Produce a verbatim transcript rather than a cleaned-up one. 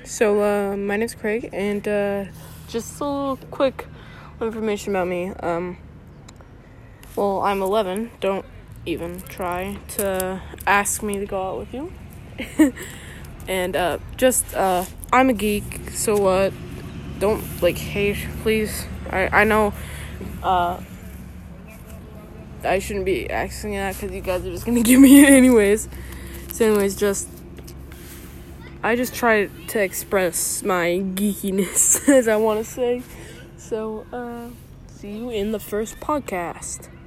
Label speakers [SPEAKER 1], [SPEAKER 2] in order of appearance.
[SPEAKER 1] So, uh, my name's Craig, and, uh, just a little quick information about me. Um, well, I'm eleven. Don't even try to ask me to go out with you. and, uh, just, uh, I'm a geek, so, uh, don't, like, hate, please. I, I know, uh, I shouldn't be asking that, because you guys are just gonna give me it anyways. So, anyways, just, I just try to express my geekiness, as I want to say. So, uh, see you in the first podcast.